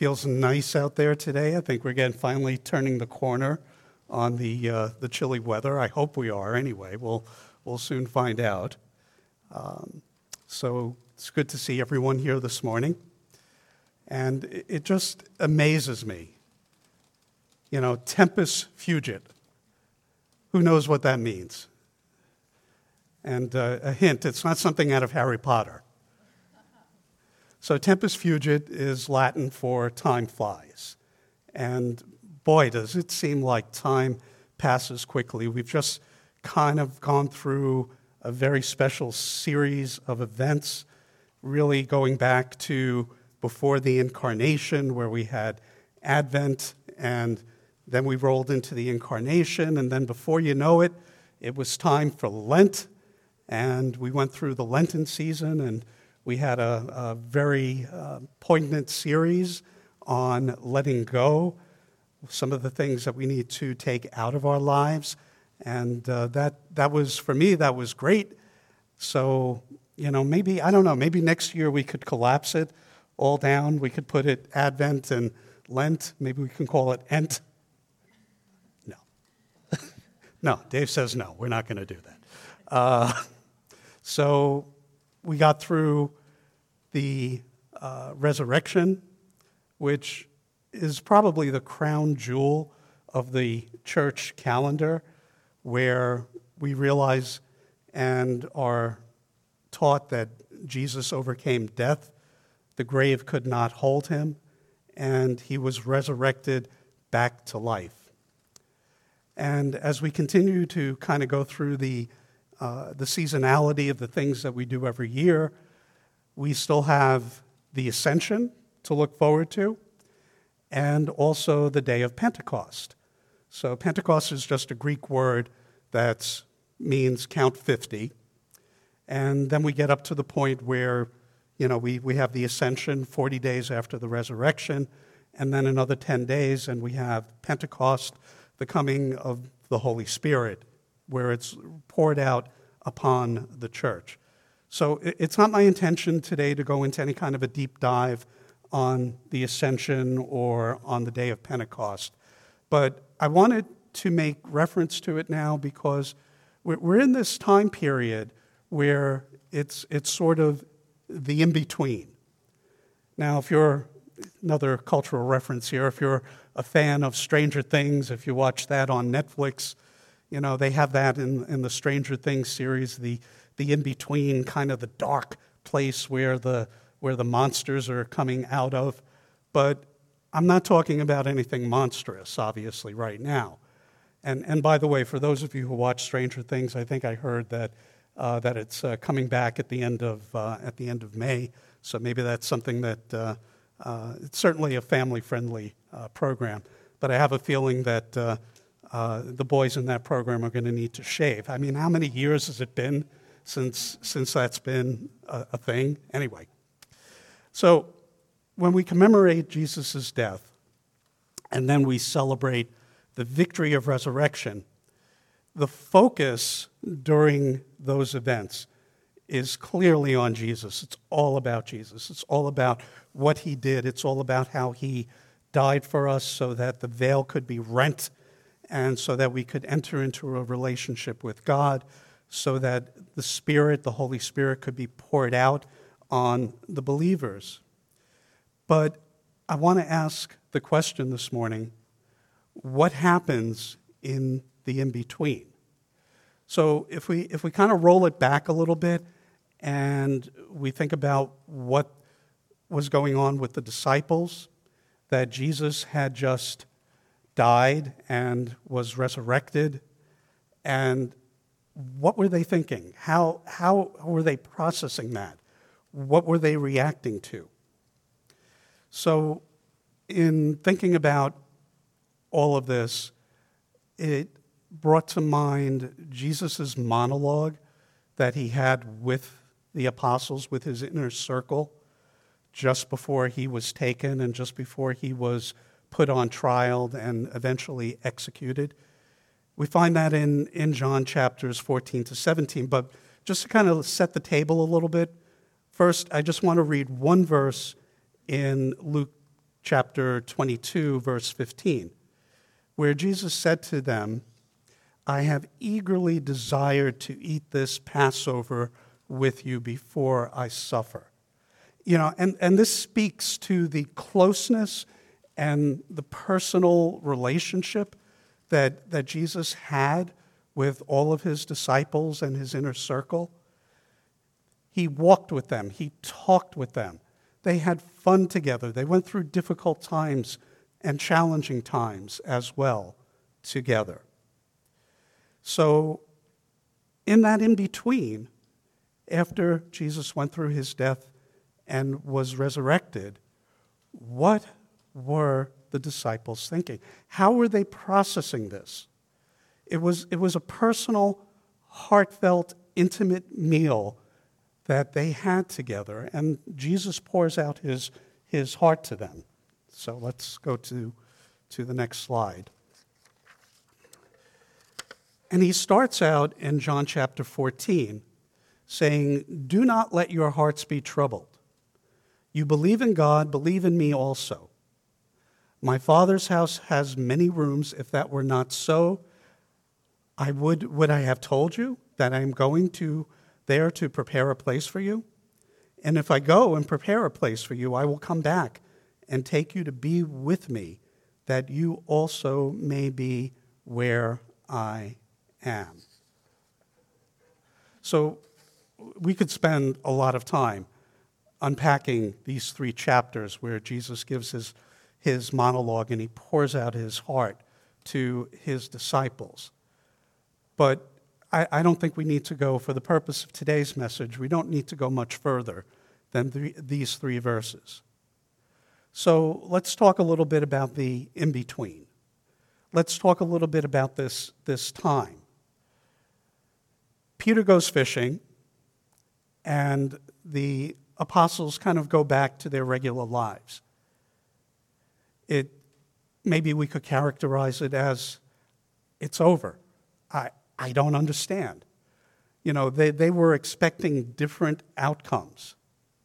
feels nice out there today. I think we're finally turning the corner on the chilly weather. I hope we are anyway. We'll soon find out. So it's good to see everyone here this morning. And it just amazes me. You know, tempus fugit. Who knows what that means? And a hint, it's not something out of Harry Potter. So tempus fugit is Latin for time flies. And boy, does it seem like time passes quickly. We've just kind of gone through a very special series of events, really going back to before the Incarnation, where we had Advent, and then we rolled into the Incarnation, and then before you know it, it was time for Lent, and we went through the Lenten season, and we had a very poignant series on letting go, some of the things that we need to take out of our lives, and that was, for me, that was great. So, you know, maybe, I don't know, maybe next year we could collapse it all down. We could put it Advent and Lent. Maybe we can call it Ent. No. No, Dave says no, we're not going to do that. So we got through the resurrection, which is probably the crown jewel of the church calendar, where we realize and are taught that Jesus overcame death. The grave could not hold him, and he was resurrected back to life. And as we continue to kind of go through the seasonality of the things that we do every year, we still have the Ascension to look forward to, and also the day of Pentecost. So Pentecost is just a Greek word that means count 50. And then we get up to the point where, you know, we have the Ascension 40 days after the resurrection, and then another 10 days, and we have Pentecost, the coming of the Holy Spirit, where it's poured out upon the church. So it's not my intention today to go into any kind of a deep dive on the Ascension or on the day of Pentecost, but I wanted to make reference to it now because we're in this time period where it's sort of the in-between. Now, if you're, another cultural reference here, if you're a fan of Stranger Things, if you watch that on Netflix, you know, they have that in the Stranger Things series, the in-between, kind of the dark place where the monsters are coming out of. But I'm not talking about anything monstrous, obviously, right now. And by the way, for those of you who watch Stranger Things, I think I heard that it's coming back at the end of May. So maybe that's something that it's certainly a family-friendly program. But I have a feeling that the boys in that program are going to need to shave. I mean, how many years has it been since that's been a thing? Anyway, so when we commemorate Jesus' death, and then we celebrate the victory of resurrection, the focus during those events is clearly on Jesus. It's all about Jesus. It's all about what he did. It's all about how he died for us so that the veil could be rent and so that we could enter into a relationship with God, so that the Spirit, the Holy Spirit, could be poured out on the believers. But I want to ask the question this morning, what happens in the in-between? So if we kind of roll it back a little bit and we think about what was going on with the disciples, that Jesus had just died and was resurrected, and what were they thinking? How were they processing that? What were they reacting to? So in thinking about all of this, it brought to mind Jesus' monologue that he had with the apostles, with his inner circle, just before he was taken and just before he was put on trial and eventually executed. We find that in John chapters 14 to 17, but just to kind of set the table a little bit, first I just want to read one verse in Luke chapter 22, verse 15, where Jesus said to them, I have eagerly desired to eat this Passover with you before I suffer. And this speaks to the closeness and the personal relationship that Jesus had with all of his disciples and his inner circle. He walked with them. He talked with them. They had fun together. They went through difficult times and challenging times as well together. So in that in-between, after Jesus went through his death and was resurrected, what were the disciples thinking? How were they processing this? It was a personal, heartfelt, intimate meal that they had together, and Jesus pours out his heart to them. So let's go to the next slide. And he starts out in John chapter 14 saying, do not let your hearts be troubled. You believe in God, believe in me also. My Father's house has many rooms. If that were not so, would I have told you that I am going there to prepare a place for you? And if I go and prepare a place for you, I will come back and take you to be with me, that you also may be where I am. So we could spend a lot of time unpacking these 3 chapters where Jesus gives his monologue and he pours out his heart to his disciples. But I don't think we need to go, for the purpose of today's message, we don't need to go much further than these 3 verses. So let's talk a little bit about the in-between. Let's talk a little bit about this time. Peter goes fishing, and the apostles kind of go back to their regular lives. Maybe we could characterize it as it's over. I don't understand. They were expecting different outcomes.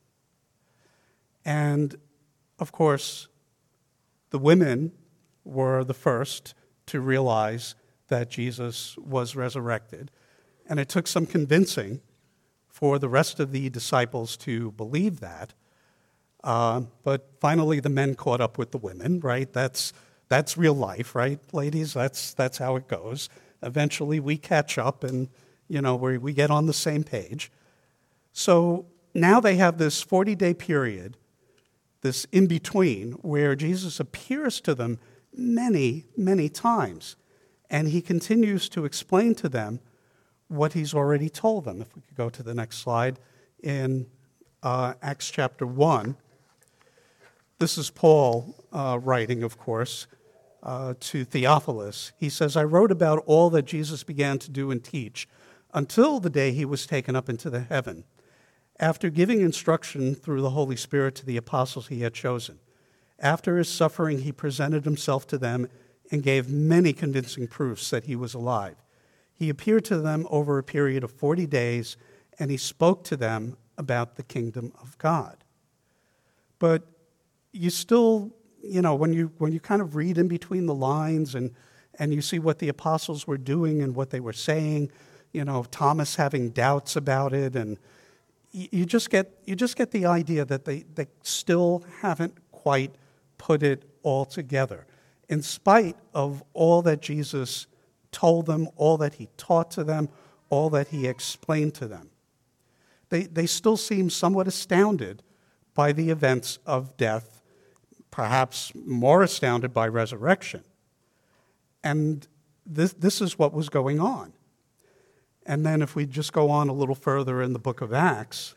And, of course, the women were the first to realize that Jesus was resurrected. And it took some convincing for the rest of the disciples to believe that. But finally, the men caught up with the women, right? That's real life, right, ladies? That's how it goes. Eventually, we catch up and, we get on the same page. So now they have this 40-day period, this in-between, where Jesus appears to them many, many times. And he continues to explain to them what he's already told them. If we could go to the next slide, in Acts chapter 1. This is Paul writing, of course, to Theophilus. He says, I wrote about all that Jesus began to do and teach until the day he was taken up into the heaven, after giving instruction through the Holy Spirit to the apostles he had chosen. After his suffering, he presented himself to them and gave many convincing proofs that he was alive. He appeared to them over a period of 40 days, and he spoke to them about the kingdom of God. But you still, when you kind of read in between the lines and you see what the apostles were doing and what they were saying, Thomas having doubts about it, and you just get the idea that they still haven't quite put it all together. In spite of all that Jesus told them, all that he taught to them, all that he explained to them, they still seem somewhat astounded by the events of death, perhaps more astounded by resurrection. And this is what was going on. And then if we just go on a little further in the book of Acts,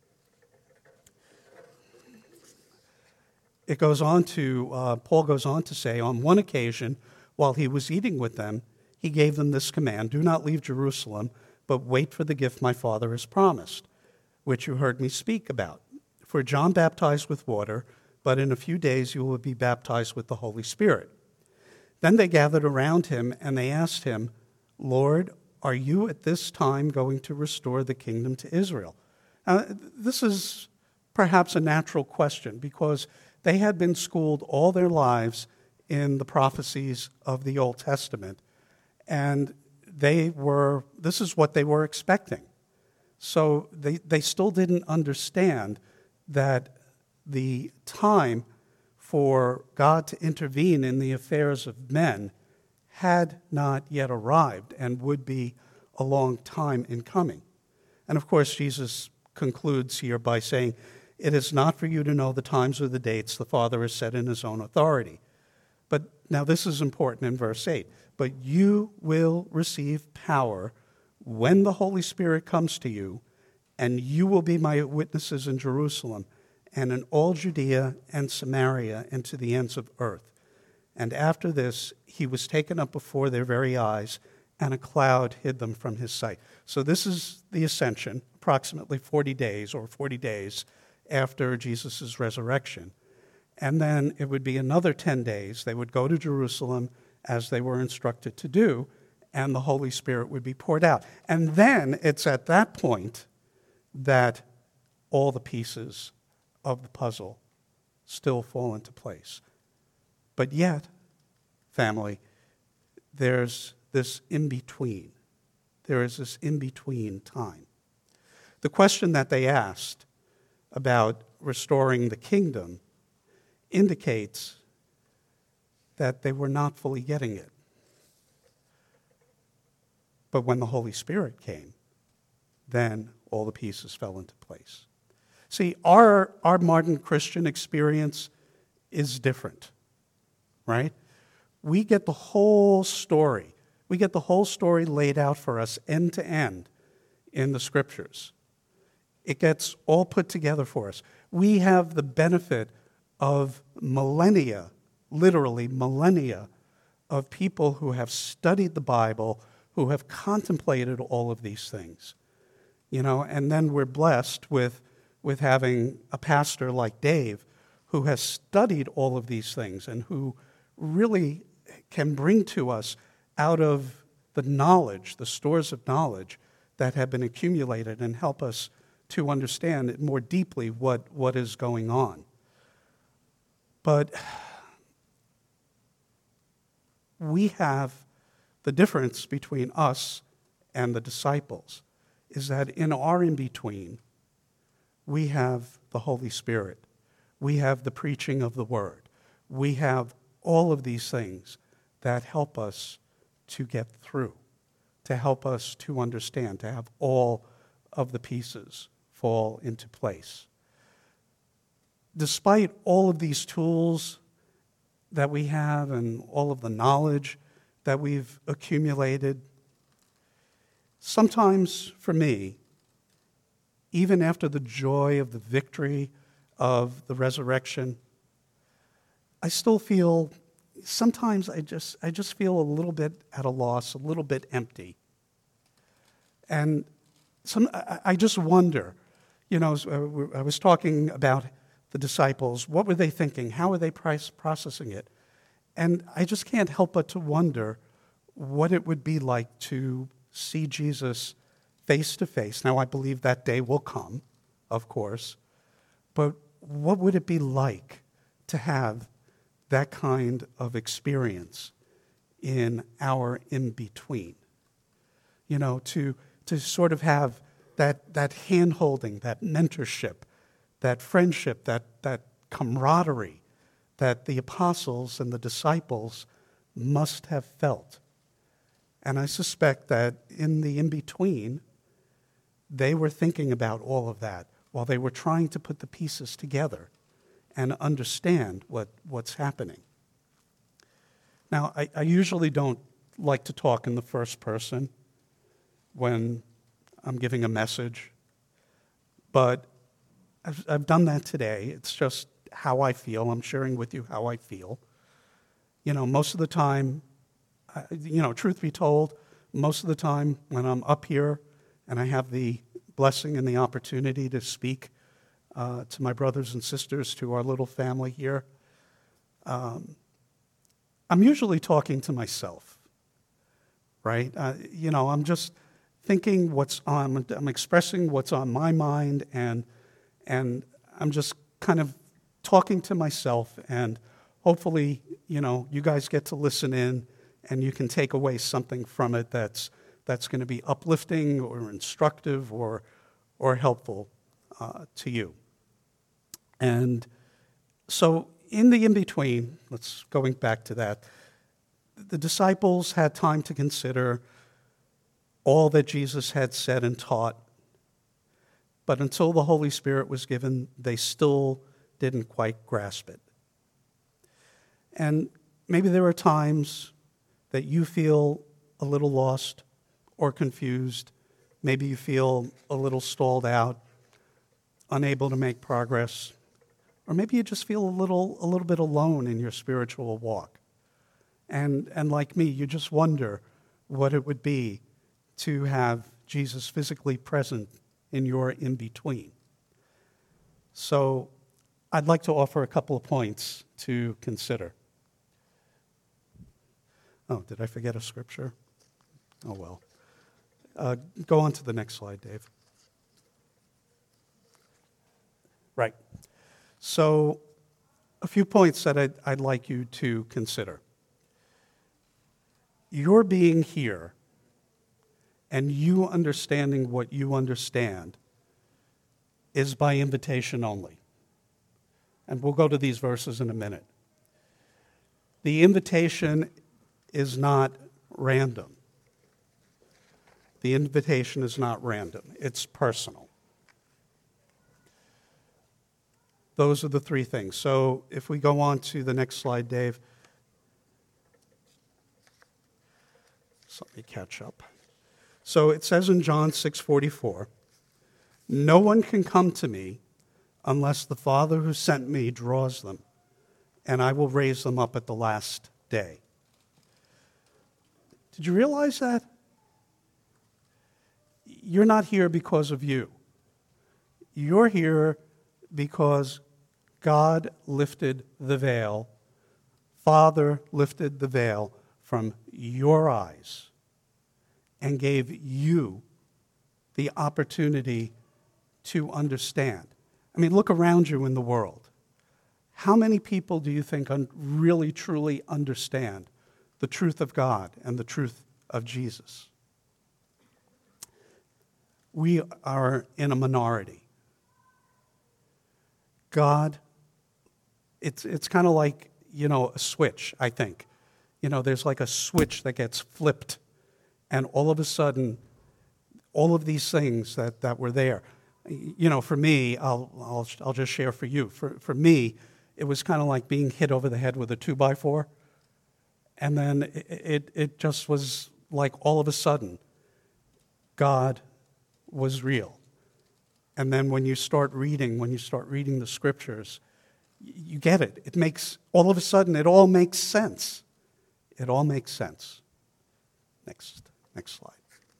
Paul goes on to say, on one occasion, while he was eating with them, he gave them this command, do not leave Jerusalem, but wait for the gift my Father has promised, which you heard me speak about. For John baptized with water, but in a few days you will be baptized with the Holy Spirit. Then they gathered around him, and they asked him, Lord, are you at this time going to restore the kingdom to Israel? This is perhaps a natural question, because They had been schooled all their lives in the prophecies of the Old Testament, and this is what they were expecting. So they still didn't understand that the time for God to intervene in the affairs of men had not yet arrived and would be a long time in coming. And of course, Jesus concludes here by saying, "It is not for you to know the times or the dates the Father has set in his own authority." But now this is important in verse 8. "But you will receive power when the Holy Spirit comes to you, and you will be my witnesses in Jerusalem and in all Judea and Samaria and to the ends of earth." And after this, he was taken up before their very eyes, and a cloud hid them from his sight. So this is the ascension, approximately 40 days after Jesus' resurrection. And then it would be another 10 days. They would go to Jerusalem as they were instructed to do, and the Holy Spirit would be poured out. And then it's at that point that all the pieces of the puzzle still fall into place. But yet, family, there's this in-between. There is this in-between time. The question that they asked about restoring the kingdom indicates that they were not fully getting it. But when the Holy Spirit came, then all the pieces fell into place. See, our modern Christian experience is different, right? We get the whole story. We get the whole story laid out for us end to end in the Scriptures. It gets all put together for us. We have the benefit of millennia, literally millennia, of people who have studied the Bible, who have contemplated all of these things. And then we're blessed with having a pastor like Dave who has studied all of these things and who really can bring to us out of the knowledge, the stores of knowledge that have been accumulated, and help us to understand more deeply what is going on. But we have the difference between us and the disciples is that in our in-between, we have the Holy Spirit. We have the preaching of the Word. We have all of these things that help us to get through, to help us to understand, to have all of the pieces fall into place. Despite all of these tools that we have and all of the knowledge that we've accumulated, sometimes for me, even after the joy of the victory of the resurrection, I still feel, sometimes I just feel a little bit at a loss, a little bit empty. And I just wonder, I was talking about the disciples. What were they thinking? How were they processing it? And I just can't help but to wonder what it would be like to see Jesus face to face. Now, I believe that day will come, of course, but what would it be like to have that kind of experience in our in-between? To sort of have that hand-holding, that mentorship, that friendship, that camaraderie that the apostles and the disciples must have felt. And I suspect that in the in-between, they were thinking about all of that while they were trying to put the pieces together and understand what's happening. Now, I usually don't like to talk in the first person when I'm giving a message, but I've done that today. It's just how I feel. I'm sharing with you how I feel. Most of the time, truth be told, most of the time when I'm up here and I have the blessing and the opportunity to speak to my brothers and sisters, to our little family here, I'm usually talking to myself, right? I'm just thinking I'm expressing what's on my mind, and I'm just kind of talking to myself, and hopefully, you guys get to listen in and you can take away something from it that's going to be uplifting or instructive or helpful to you. And so in the in-between, going back to that, the disciples had time to consider all that Jesus had said and taught, but until the Holy Spirit was given, they still didn't quite grasp it. And maybe there are times that you feel a little lost or confused. Maybe you feel a little stalled out, unable to make progress. Or maybe you just feel a little bit alone in your spiritual walk. And like me, you just wonder what it would be to have Jesus physically present in your in-between. So I'd like to offer a couple of points to consider. Oh, did I forget a scripture? Oh, well. Go on to the next slide, Dave. Right. So a few points that I'd like you to consider. Your being here and you understanding what you understand is by invitation only. And we'll go to these verses in a minute. The invitation is not random. The invitation is not random. It's personal. Those are the three things. So if we go on to the next slide, Dave. So let me catch up. So it says in John 6:44, "No one can come to me unless the Father who sent me draws them, and I will raise them up at the last day." Did you realize that? You're not here because of you. You're here because God lifted the veil, Father lifted the veil from your eyes and gave you the opportunity to understand. I mean, look around you in the world. How many people do you think really, truly understand the truth of God and the truth of Jesus? We are in a minority. God, it's kind of like, a switch, I think. There's like a switch that gets flipped, and all of a sudden, all of these things that were there. For me, I'll just share for you. For me, it was kind of like being hit over the head with a 2x4, and then it just was like all of a sudden, God was real. And then when you start reading the scriptures, you get it. It makes, all of a sudden, it all makes sense. It all makes sense. Next slide.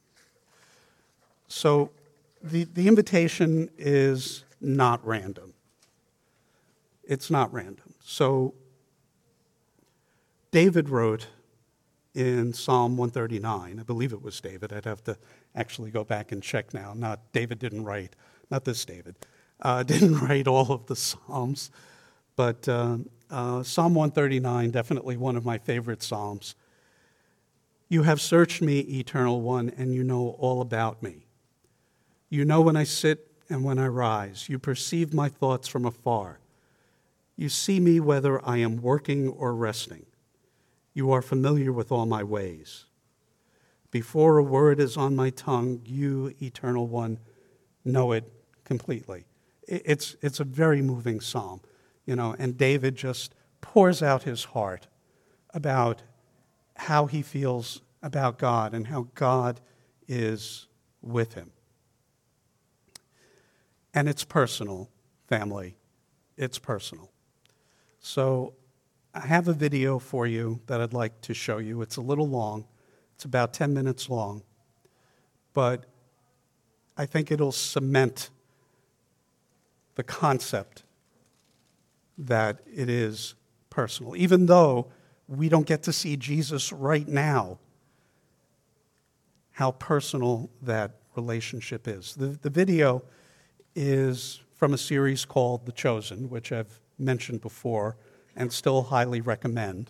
So the invitation is not random. It's not random. So David wrote in Psalm 139, I believe it was David, I'd have to actually go back and check now. David didn't write, not this David, didn't write all of the Psalms, but Psalm 139, definitely one of my favorite Psalms. "You have searched me, Eternal One, and you know all about me. You know when I sit and when I rise. You perceive my thoughts from afar. You see me whether I am working or resting. You are familiar with all my ways. Before a word is on my tongue, you, Eternal One, know it completely." It's a very moving psalm, and David just pours out his heart about how he feels about God and how God is with him. And it's personal, family. It's personal. So I have a video for you that I'd like to show you. It's a little long. It's about 10 minutes long. But I think it'll cement the concept that it is personal. Even though we don't get to see Jesus right now, how personal that relationship is. The video is from a series called The Chosen, which I've mentioned before and still highly recommend.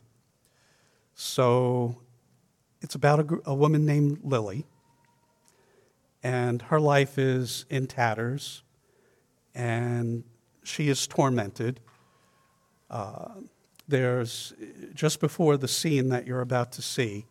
So it's about a woman named Lily, and her life is in tatters, and she is tormented. There's, just before the scene that you're about to see,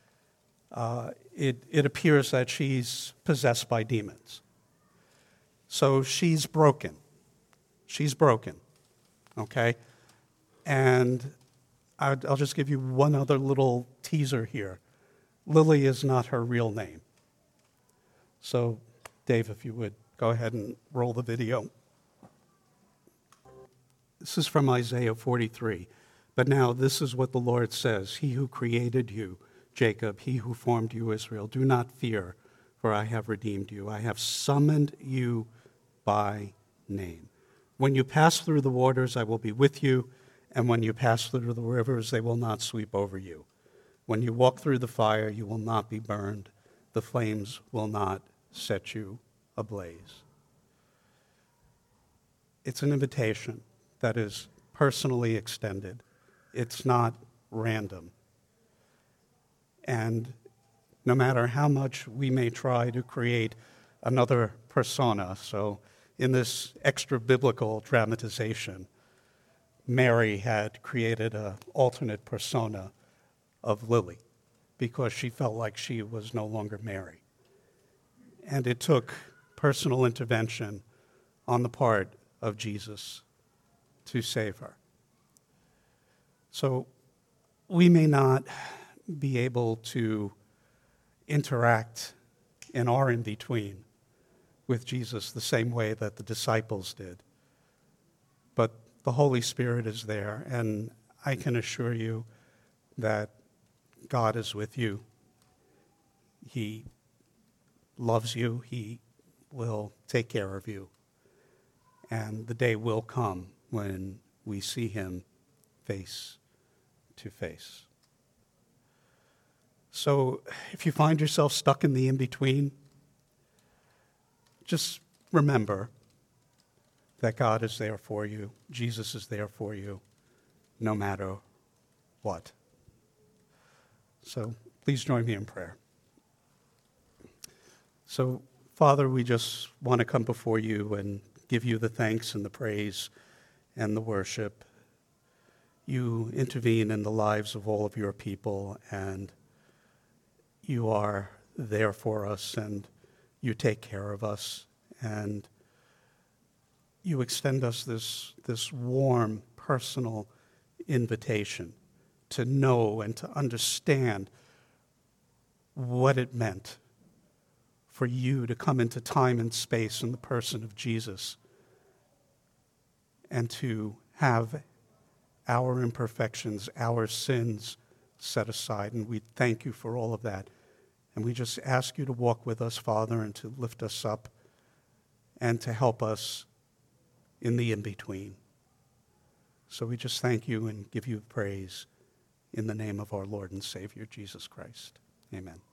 it appears that she's possessed by demons. So she's broken. She's broken, okay? And I'll just give you one other little teaser here. Lily is not her real name. So, Dave, if you would, go ahead and roll the video. This is from Isaiah 43. But now this is what the Lord says, He who created you, Jacob, He who formed you, Israel, do not fear, for I have redeemed you. I have summoned you by name. When you pass through the waters, I will be with you, and when you pass through the rivers, they will not sweep over you. When you walk through the fire, you will not be burned. The flames will not set you ablaze. It's an invitation that is personally extended. It's not random. And no matter how much we may try to create another persona, so in this extra-biblical dramatization, Mary had created an alternate persona of Lily because she felt like she was no longer Mary. And it took personal intervention on the part of Jesus to save her. So we may not be able to interact in our in-between with Jesus the same way that the disciples did. But the Holy Spirit is there, and I can assure you that God is with you. He loves you. He will take care of you. And the day will come when we see him face to face. So if you find yourself stuck in the in-between, just remember that God is there for you. Jesus is there for you, no matter what. So please join me in prayer. So, Father, we just want to come before you and give you the thanks and the praise and the worship. You intervene in the lives of all of your people, and you are there for us, and you take care of us, and you extend us this warm, personal invitation to know and to understand what it meant for you to come into time and space in the person of Jesus and to have our imperfections, our sins set aside. And we thank you for all of that. And we just ask you to walk with us, Father, and to lift us up and to help us in the in-between. So we just thank you and give you praise in the name of our Lord and Savior, Jesus Christ. Amen.